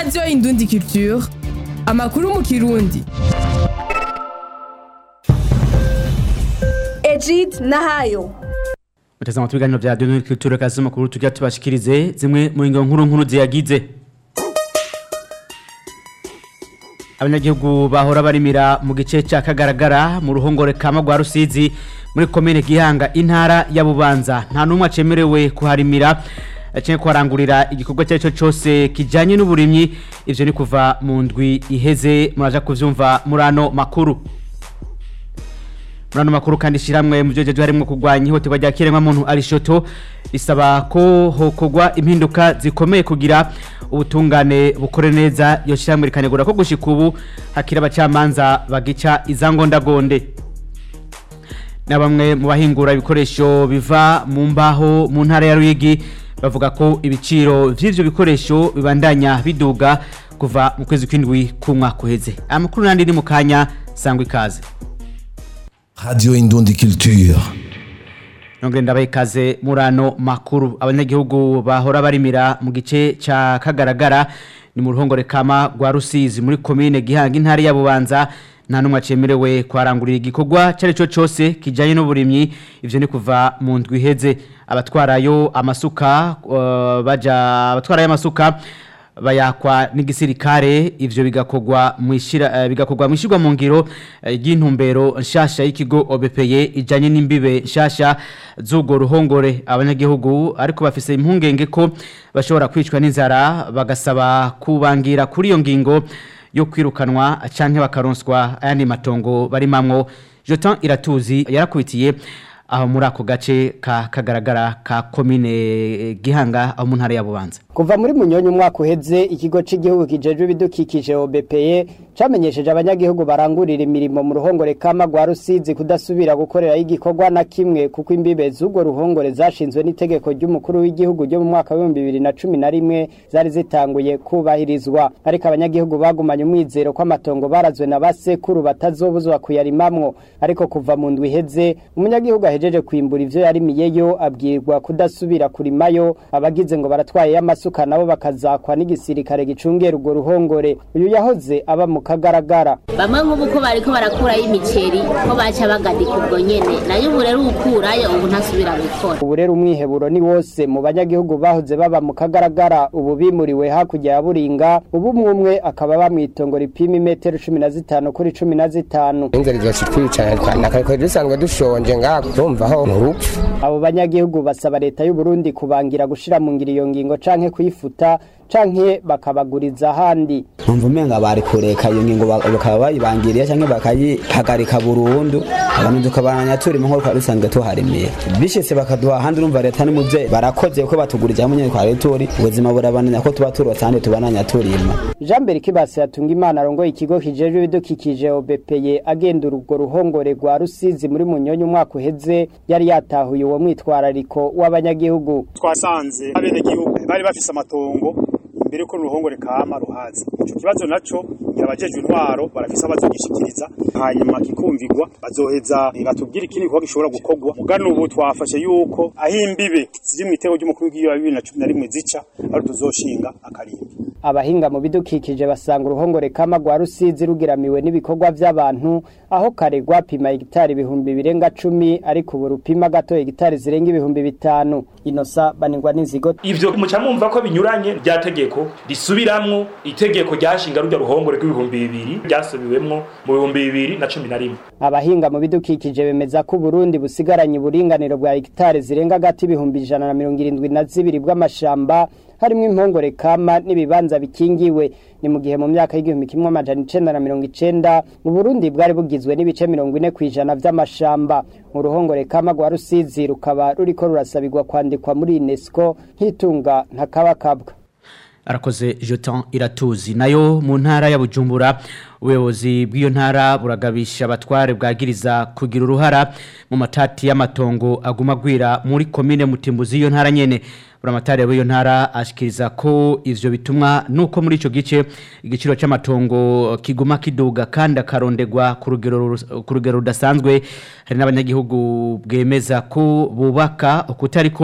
Radio Indundi Culture, amakuru mu Kirundi. Ejid Nahayo. Mutazama tubiganiro vya Radio Indundi Culture kazi makuru tujya tubashikirize zimwe mu ingo nkuru ziyagize. Abanyagihugu bahora barimira mu gice cya Kagaragara mu ruhongore kama rwa Rusizi muri komine Gihanga intara ya Bubanza nta numwe acemerewe kuharimira cyane kwarangurira igikorwa cyaco cyose kijanye n'uburimyi. Ivyo ni kuva mu ndwi iheze muraja kuvyumva murano makuru. Murano makuru kandi shiramwe mu byojeje harimo kugwanya ihoterwa rya kiremwa muntu Arishoto isaba ko hokogwa impinduka zikomeye kugira ubutungane bukore neza. Yo shiramwe rikanegura ko gushika ubu hakira abacamanza bagica izangondagonde. Na bamwe mu bahingura ibikoresho biva mu mbaho mu ntara ya Ruyigi bavuga ko ibiciro vy'ivyo bikoresho bibandanya biduga kuva mu kwezi kw'indwi kumwaka uheze. Amakuru nandi ni mukanya sangwa ikaze. Radio Indundi Culture. Nongenda bayikaze murano makuru. Abanyagihugu bahora barimira mu gice ca Kagaragara ni mu ruhongore kama rwa Rusizi muri komine Gihanga intara ya Bubanza nta numwe acemerewe kwarangurira igikorwa cyareco cyose kijanye n'uburimyi. Ivyo ni kuva mu ndwi iheze. Abatwarayo amasuka abatwarayo amasuka bayakwa n'igisirikare. Ivyo bigakogwa mwishirwa mu ngiro y'intumbero nshasha y'ikigo OBPE ijanye n'imbibe nshasha z'ugo ruhongore. Abanyagihugu ariko bafise impungenge ko bashobora kwicwa n'inzara bagasaba kubangira kuri iyo ngingo yo kwirukanwa canke bakaronswa ayandi matongo bari mamwo. Jotan Iratuzi yarakubitiye aho muri ako gace ka Kagaragara ka komine Gihanga aho mu ntara ya Bubanza. Kuva muri Munyonyi umwaka uheze ikigo c'igihugu kijejwe ibidukikije OBPE camenyesheje abanyagihugu barangurira imirimo mu ruhongore kama rwa Rusizi kudasubira gukorera igikorwa na kimwe kuko imbibe z'ugo ruhongore zashinzwe n'itegeko ry'umukuru w'igihugu ryo mu mwaka wa 2011 zari zitanguye kubahirizwa. Ariko abanyagihugu bagumanye umwizero ko amatongo barazwe na basekuru batazobuzwa kuyarimamwo. Ariko kuva mu ndwi iheze umunyagihugu ahejeje kwimbura ivyo yarimiyeyo abwirwa kudasubira kurimayo. Abagize ngo baratwaye amasuka nabo bakazakwa n'igisirikare gicungera urwo ruhongore. Uyu yahoze aba mu Kagaragara. Bamwe nk'ubuko bariko barakurayo imiceri ko baca bagadika ubwo nyene nayo ubu rero ukurayo ubu ntasubira gukora. Ubu rero umwiheburo ni wose mu banyagihugu bahoze baba mu Kagaragara ubu bimuriwe hakurya ya Buringa. Ubu umwe akaba bamwitongo ripima imetero 15 kuri 15. Inzara zashitwicara twana kako dusanzwe dushonje ngakumva ho urupfu. Abo banyagihugu basaba leta y'u Burundi kubangira gushira mu ngiro iyo ngingo canke kuyifuta canke bakabaguriza handi. Umva umenga bari kureka iyo ngingo bakaba bayibangiriye canke bakayihagarika burundu abantu tukabanya turi mu nkoro karusanzwe tuharemera bishese bakaduha handi urumva leta n'umuvye barakoze ko batugurije hamwe kwa letori ubuzima burabananya ko tuba turotande tubananya turima. Jean Berikibase yatunga Imana rongo ikigo kijejwe ibidukikije OBPE agenda urugwo ruhongore rwa Rusizi muri Munyonyi umwaka uheze yari yatahuye uwo mwitwarariko w'abanyagihugu. Twasanze abenegihugu bari bafise amatongo mbere ko ruhongore kama ruhazi. Ico kibazo naco ngirabajeje intwaro barafisa bazogishikiriza hanyuma kikumvigwa bazoheza batubwira ikindi ko gishobora gukogwa. Mugano ubu twafashe yuko ahimbibe ziri mu itego ry'umukuru w'igihugu 2011 zica ari tuzoshinga akarimbi. Abahinga mu bidukikije basanga uruhongore kama rwa Rusizi rugiramiwe n'ibikorwa by'abantu aho karegwa pima hegitari 1010 ariko ubu rupima gato hegitari zirenga 5000. Inosa baningwa n'inzigo. Ivyo mucamumva ko binyuranye byategeko risubiramwo itegeko ryashinga rujya ruhongore rw'2000 ryasubiwemwo mu 2011. Abahinga mu bidukikije bemeza ko Burundi busigaranye uburinganiro bwa hegitari zirenga gati 172 bw'amashamba harimo impongore kama n'ibibanza bikingiwe. Ni mu gihe mu myaka y'igihumbi kimwe amajana 1990 mu Burundi bwari bugizwe n'ibice 40% by'amashamba. Mu ruhongore kama rwa Rusizi rukaba ruriko rurasabirwa kwandikwa muri UNESCO nk'itunga ntakabakabwa. Arakoze Jotan Iratuzi. Nayo mu ntara ya Bujumbura ubuyobozi bw'iyo ntara buragabisha abatware bwagiriza kugira uruhara mu matati y'amatongo aguma gwira muri komine Mutimbuzi iyo ntara nyene. Buramatari w'iyo ntara ashikiriza ko ivyo bitumwa nuko muri ico gice igiciro c'amatongo kiguma kiduga kandi akarondegwa ku rugero rudasanzwe. Hari n'abanyagihugu bwemeza ko bubaka ukutariko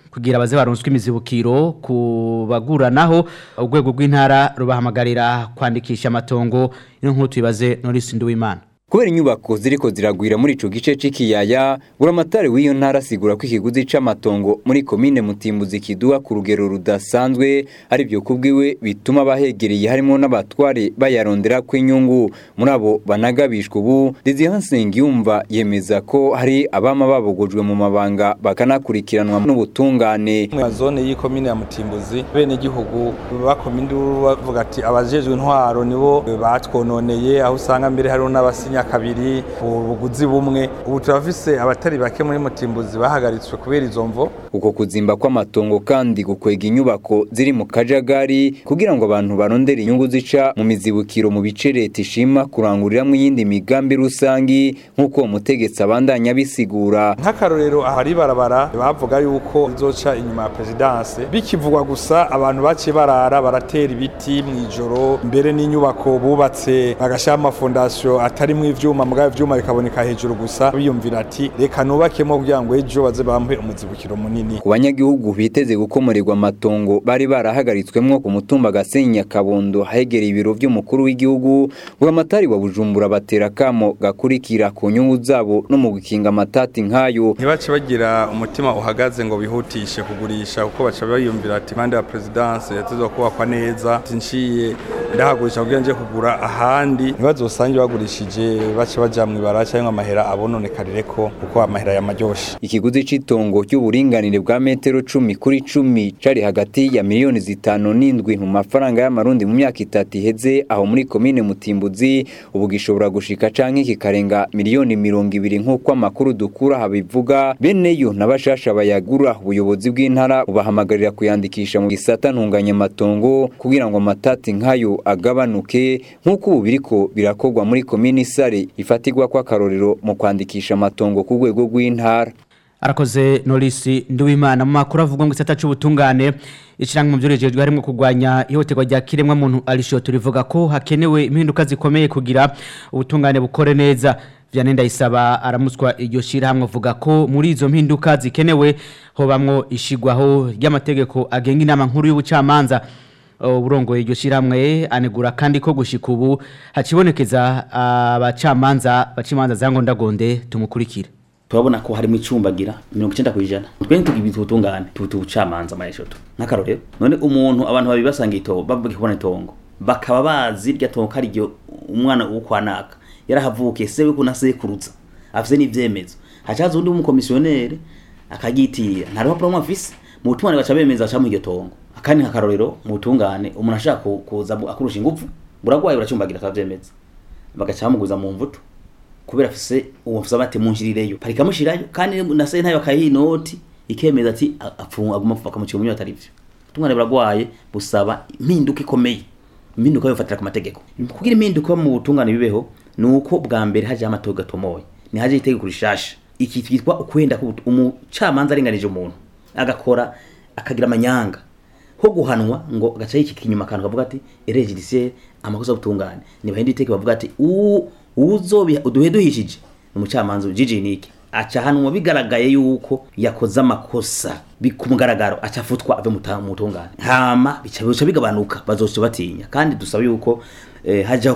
kugira baze baronswe imizibukiro kubaguranaho urwego rw'intara rubahamagarira kwandikisha amatongo ino nkuru tubibaze Norris Nduwimana. Kubera inyubako ziriko ziragwira muri ico gice c'ikiyaya buramatari w'iyo ntara asigura ko ikiguzi c'amatongo muri komine Mutimbuzi kiduha ku rugero rudasanzwe ari byo kubwiwe bituma bahegereye harimo n'abatware bayarondera kw'inyungu muri abo banagabishwa ubu Desire yumva yemeza ko hari abama babogojwe mu mabanga bakanakurikiranwa n'ubutungane mu zone y'ikomine ya Mutimbuzi bene gihugu bakominde bavuga ati abajejwe intwaro nibo batwononeye aho usanga mbere hari n'abasinya kabiri ubuguzi bumwe ubu turafise abatari bake muri Mutimbuzi bahagaritswe kubera izo mvo uko kuzimba kw'amatongo kandi gukwega inyubako ziri mu kajagari kugira ngo abantu barondere inyungu zica mu mizibukiro mu bice leta ishima kuranguriramwe yindi migambi rusangi nk'uko umutegetsi abandanya bisigura nk'akarorero ahari barabara bavuga yuko izoca inyuma ya presidence bikivugwa gusa abantu baciye barara baratera ibiti mwijoro mbere n'inyubako bubatse bagashama fondation atari ivyuma mugaye ivyuma bikaboneka hejuru gusa biyumvira ati reka nubakemo kugira ngo ejo baze bampe umuzibukiro munini ku banyagihugu biteze gukomorerwa amatongo bari barahagaritswemwo ku mutumba Gasenya Kabondo hahegereye ibiro by'umukuru w'igihugu buramatari wa Bujumbura batera kamo gakurikira ku nyungu zabo no mu gukinga amatati nkayo ntibace bagira umutima uhagaze ngo bihutishe kugurisha kuko baca bayumvira ati mande ya presidence yatezwa kubakwa neza tinciye ndahagurisha kugira nje kugura ahandi ntibazosange bagurishije bace baja mu ibara cyangwa amahera abononekarire ko uko amahera yamaryoshe ikiguzi citongo cy'uburinganire bwa metero 10 kuri 10 cari hagati ya miliyoni 5.7 mu mafaranga y'amarundi mu myaka 3 iheze aho muri komine Mutimbuzi ubu gishobora gushika canke kikarenga miliyoni 20 nk'uko amakuru dukura habivuga beneyo nabashasha bayagura ubuyobozi bw'intara ubahamagarira kuyandikisha mu gisata ntunganya matongo kugira ngo amatati nkayo agabanuke nk'uko ubu biriko birakogwa muri komine Sare ifatirwa kwa karorero mu kwandikisha amatongo ku rwego rw'intara. Arakoze Norris Nduwimana mu makuru avugwa ngo gisata c'ubutungane ikirango mu byurejejwe harimo kugwanya ihoterwa rya kiremwa muntu Alisho turivuga ko hakenewe impinduka zikomeye kugira ubutungane bukore neza. Vianney Ndayisaba aramuswa iryo shirahamwe avuga ko muri izo mpinduka zikenewe hobamwo ishigwaho ry'amategeko agenga inama nkuru y'ubucamanza. Uburongo iryo shiramwe anegura kandi ko gushika ubu hacibonekeza abacamanza zango ndagonde tumukurikire. Turabona ko harimo icumbagira 90%. Twene tugibitu utungane tubucamanza mayeshoto. Nakarorero none umuntu abantu babibasanga ito bavuga kubona itongo bakaba bazi rya tongo kariryo umwana ukwanaka yarahavuke sewe kunasekuruza afise n'ivyemezo hacaza undi umukomisiyonere akagitira ntari wapro mwafise mu tumane baca bemeza aca mu iryo tongo akani nkakarorero mu tungane umuntu ashaka kuza akurusha ingufu buragwaye buracumbagira akavyemeza bagaca bamuguza mu mvuto kubera afise uwafisa bate munshirireyo parika mushirayo kandi na se ntayo akayinoti ikemeza ati apfunga aguma mfaka mu kimunyo atarivyo tungane buragwaye busaba impinduka ikomeye impinduka yofatira ku mategeko kugira impinduka mu butungane bibeho nuko bwa mbere haje amatoga tomoye ni haje itegeko rishasha iki twitwa ukwenda ko umucamanza arenganije umuntu agakora akagira amanyanga ho guhanwa ngo gaca yiki kinyuma kantu kavuga ati erejidisiye amakosa gutungana ni bahindi iteke bavuga ati uzobi uduhe duhishije umucamanza ujijinike aca hanwa bigaragaye yuko yakoze amakosa bikumugaragaro aca futwa ave mutungane hama bica bigabanuka bazoce batinya kandi dusaba yuko hajaho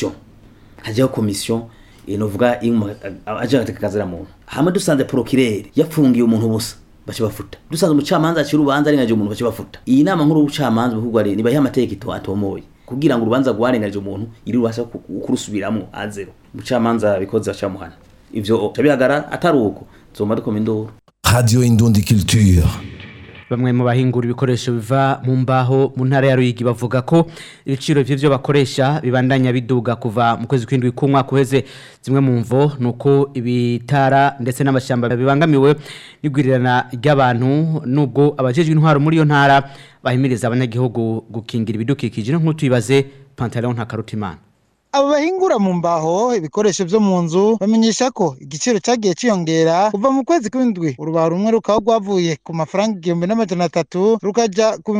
kommission inovuga aje atekazira muntu hama dusanze procureur yafungiye umuntu busa bache bafuta dusanze umucamanza acira ubanza arengaje umuntu bache bafuta iyi nama nkuru ubucamanza bihugwa ari nibaye amategeko atomoye kugira ngo urubanza rwarengaje umuntu iri rubasha kurusubiramwo azero umucamanza bikoze acamuhana ivyo tabihagara ataruko zoma dukoma induru. Radio Indundi Culture. Bamwe mu bahingura ibikoresho biva mu mbaho mu ntara ya Ruyigi bavuga ko ibiciro vy'ivyo bakoresha bibandanya biduga kuva mu kwezi kw'indwi kumwaka uheze zimwe mu mvo nuko ibitara ndetse n'amashamba bibangamiwe n'igwirirana ry'abantu nubwo abajejwe intwaro muri yo ntara bahimiriza abanyagihugu gukingira ibidukikije no nk'utuyibaze Pantalon Ntakarutimana. abo bahingura mu mbaho ibikoresho byo mu nzu bamenyesha ko igiciro cyagiye ciyongera kuva mu kwezi kw'indwi urubaho rumwe rukaba rwavuye ku mafaranga 1300 rukaja ku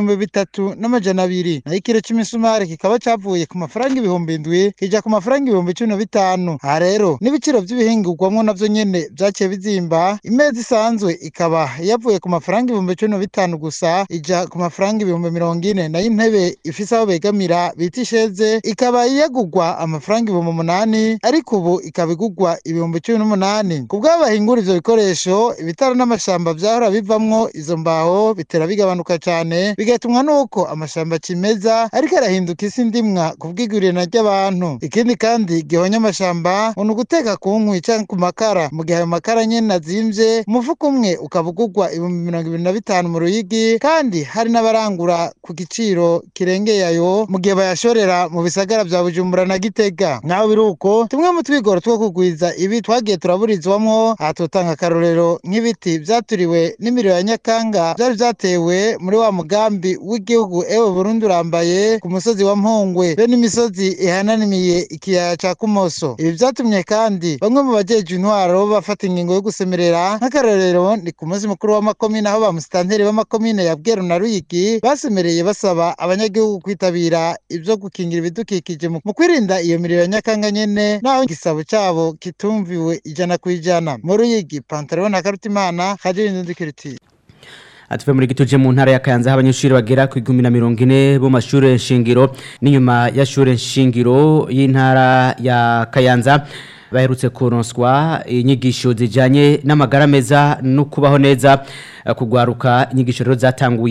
3200 naho ikiro cy'imisumari kikaba cyavuye ku mafaranga 7000 kija ku mafaranga 11500. Aha rero n'ibiciro by'ibihingurwamwo navyo nyene byaciye bizimba. Imeza isanzwe ikaba yavuye ku mafaranga 11500 gusa ija ku mafaranga 40 nayo intebe ifise aho begamira bita isheze ikaba yagugwa amafaranga 8,000 ariko ubu ikabigugwa 18,000. Kubw'abahingura ivyo bikoresho ibitaro n'amashamba vyahora bivamwo izo mbaho bitera bigabanuka cyane bigatumwa nuko amashamba cimeza ariko arahinduka isi ndimwa kubw'igurana ry'abantu. Ikindi kandi gihonya amashamba uno guteka ku nkwi canke ku makara mu gihe ayo makara nyene azimvye umufuko umwe ukabugugwa 25,000 mu Ruyigi kandi hari n'abarangura ku giciro kirengeye ayo mu gihe bayashorera mu bisagara vya Bujumbura na Gitega. Naho biruko tumwe mu twigoro two kugwiza ibi twagiye turaburizwamwo atotanga akarorero nk'ibiti vyaturiwe n'imiriro ya Nyakanga byari vyatewe muri wa mugambi w'igihugu ewe Burundi urambaye ku musozi wa Mpongwe be n'imisozi ihananimiye ikiyaya ca Kumoso. Ibi vyatumye kandi bamwe mu bajeje intwaro bafata ingingo yo gusemerera nk'akarorero ni ku munsi mukuru w'amakomine aho bamusitanteri b'amakomine ya Bweru na Ruyigi basemereye basaba abanyagihugu kwitabira ivyo gukingira ibidukikije mu kwirinda iyo miriro ya Nyakanga nyene naho igisabo cabo kitumviwe 100%. Mu Ruyigi Pantaleon na Karutimana Khadiri Ndikiriti. Atuve muri gituje mu ntara ya Kayanza abanyeshuri bagera ku 1040 bo mashure nshingiro n'inyuma ya shure nshingiro y'intara ya Kayanza baherutse kuronswa inyigisho zijanye n'amagara meza no kubaho neza kugwaruka inyigisho rero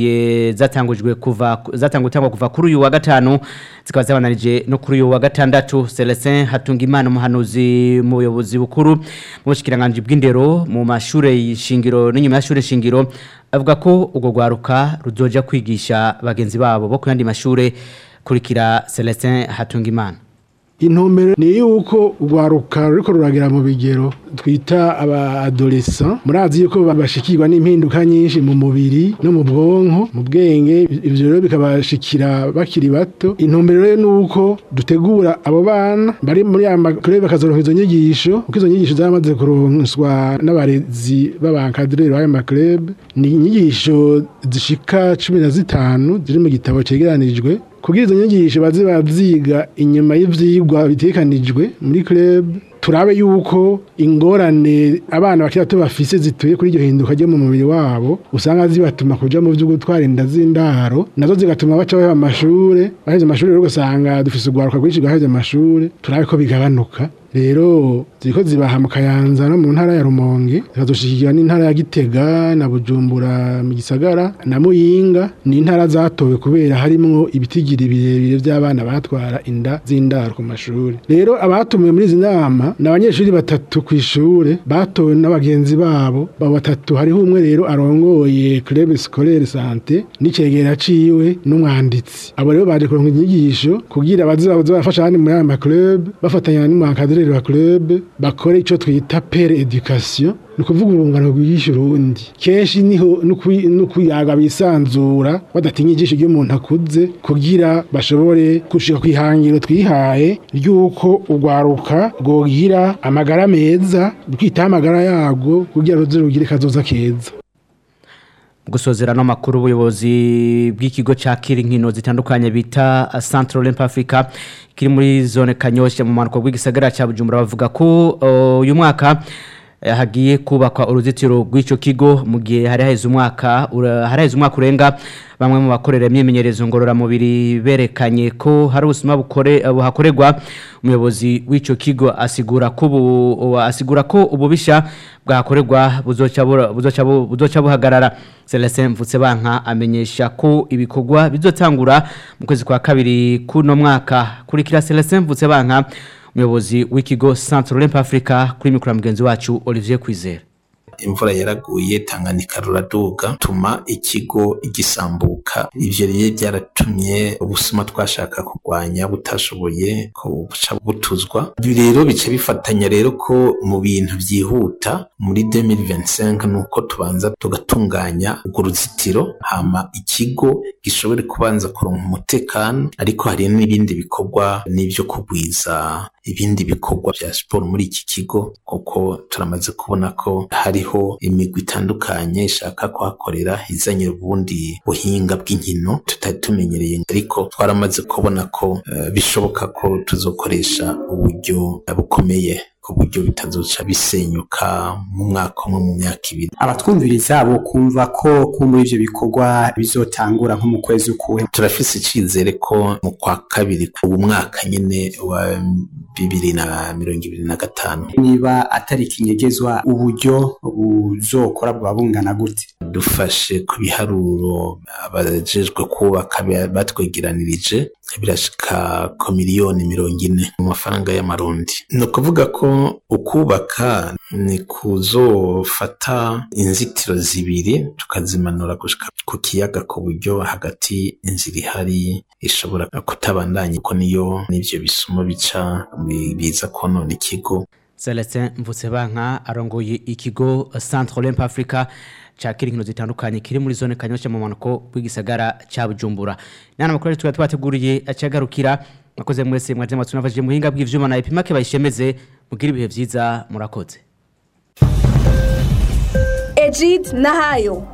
zatangujwe kuva kuri uyu wa gatanu zikaba zabananije no kuri uyu wa gatandatu. Celestin Hatungimana umuhanuzi mu buyobozi bukuru mu bushikiranganje bw'indero mu mashure y'ishingiro n'inyuma ya shure shingiro avuga ko ugo gwaruka ruzoja kwigisha bagenzi babo bo kuyandi mashure kurikira Celestin Hatungimana. Intumbero ni yuko urwaruka ruriko ruragira mu bigero twita aba adolescent murazi yuko babashikirwa n'impinduka nyinshi mu mubiri no mu bwonko mu bwenge ivyo rero bikabashikira bakiri bato. Intumbero rero nuko dutegura abo bana bari muri amakuru bakazoronka izo nyigisho kuko izo nyigisho zaramaze kuronswa n'abarezi b'abankadrere b'ayo maklub. Ni inyigisho zishika 15 ziri mu gitabo cegeranijwe kugira izo nyigisho baze bavyiga inyuma y'ivyigwa bitekanijwe muri club. Turabe yuko ingorane abana bakira to bafise zituye kuri iryo hinduka ryo mu mubiri wabo usanga zibatuma kuja mu vyo gutwara inda z'indaro nazo zigatuma baca baba amashure baheze amashure rero gusanga dufise ugwaruka rwinshi gaheze amashure. Turabe ko bigabanuka rero ziko zibaha mu Kayanza no mu ntara ya Rumonge zikazoshikira n'intara ya Gitega na Bujumbura mu gisagara na Muyinga ni intara zatowe kubera harimwo ibitigiri birebire by'abana batwara inda z'indaro ku mashuri. Rero abatumiwe muri izi nama n'abanyeshuri batatu ku ishure batowe n'abagenzi babo batatu. Hariho umwe rero arongoye club scolaire santé n'icegera ciwe n'umwanditsi. Abo rero baje kuronka inyigisho kugira bazabafasha handi muri aya club bafatanya n'umwanditsi wa club bakore ico twita pere education nukuvuga urungano rw'ishurundi kenshi niho nukuyaga bisanzura badatinya ijisho ryo umuntu akuze kugira bashobore gushika kwihangiro twihaye ryuko ugwaruka gogira amagara meza kwita amagara yago kugira ruzirugire kazoza keza. Gusozera no makuru ubuyobozi bw'ikigo ca Kirinkino zitandukanye bita Central Olympic Africa kiri muri zone Kanyosha mu manuko bw'igisagara ca Bujumbura bavuga ko uyu mwaka hagiye kubakwa uruzitiro rw'ico kigo mu gihe hari haheze umwaka urenga. Bamwe mu bakorera imyimenyerezo ngorora mubiri berekanye ko hari ubusuma buhakorerwa. Umuyobozi w'ico kigo asigura ko ububisha bwakorerwa buzoca buhagarara. Celestin Mvutsebanka amenyesha ko ibikorwa bizotangura mu kwezi kwa kabiri kuno mwaka. Kurikira Celestin Mvutsebanka umuyobozi w'ikigo Central Olympic Africa kuri mikoro mugenzi wacu Olivier Kwizera. imvura yaraguye Tanganyika ruraduga tuma ikigo gisambuka. Ivyo rero byaratumye ubusuma twashaka kurwanya butashoboye ko buca butuzwa. Ibi rero bice bifatanya rero ko mu bintu byihuta muri 2025 nuko tubanza tugatunganya urwo ruzitiro hama ikigo gishobore kubanza kuronka umutekano, ariko hari n'ibindi bikorwa n'ivyo kugwiza ibindi bikorwa bya siporo muri iki kigo, kuko turamaze kubona ko hariho imigwi itandukanye ishaka kuhakorera izanye ubundi buhinga bw'inkino tutari tumenyereye, ariko twaramaze kubona ko bishoboka ko tuzokoresha uburyo bukomeye ku buryo bitazoca bisenyuka mu mwaka umwe mu myaka ibiri. Abatwumviriza bo kumva ko muri ivyo bikorwa bizotangura nko mu kwezi ukuhe. Turafise icizere ko mu kwa kabiri ubu mwaka nyene wa 2025 niba atari kinyegezwa uburyo buzokora bwa bungana gute. Dufashe ku biharuro abajejwe kubaka batwegeranirije birashika ko miliyoni 40 mu mafaranga y'amarundi. No kuvuga ko ukubaka ni kuzofata inzitiro zibiri tukazimanura gushika ku kiyaga ku buryo hagati inzira ihari ishobora kutabandanya, ko niyo n'ivyo bisumo bica biza konona ikigo. Celestin Mvutsebanka arongoye ikigo Centre Olympe Africa cakira inkino zitandukanye kiri muri zone Kanyosha mu manuko bw'igisagara ca Bujumbura. Nana makuru twateguriye acagarukira makoze mwese mwaje matsunavaje muhinga bw'ivyuma na epimake bayishemeze mugira ibihe vyiza murakoze. Ejid Nahayo.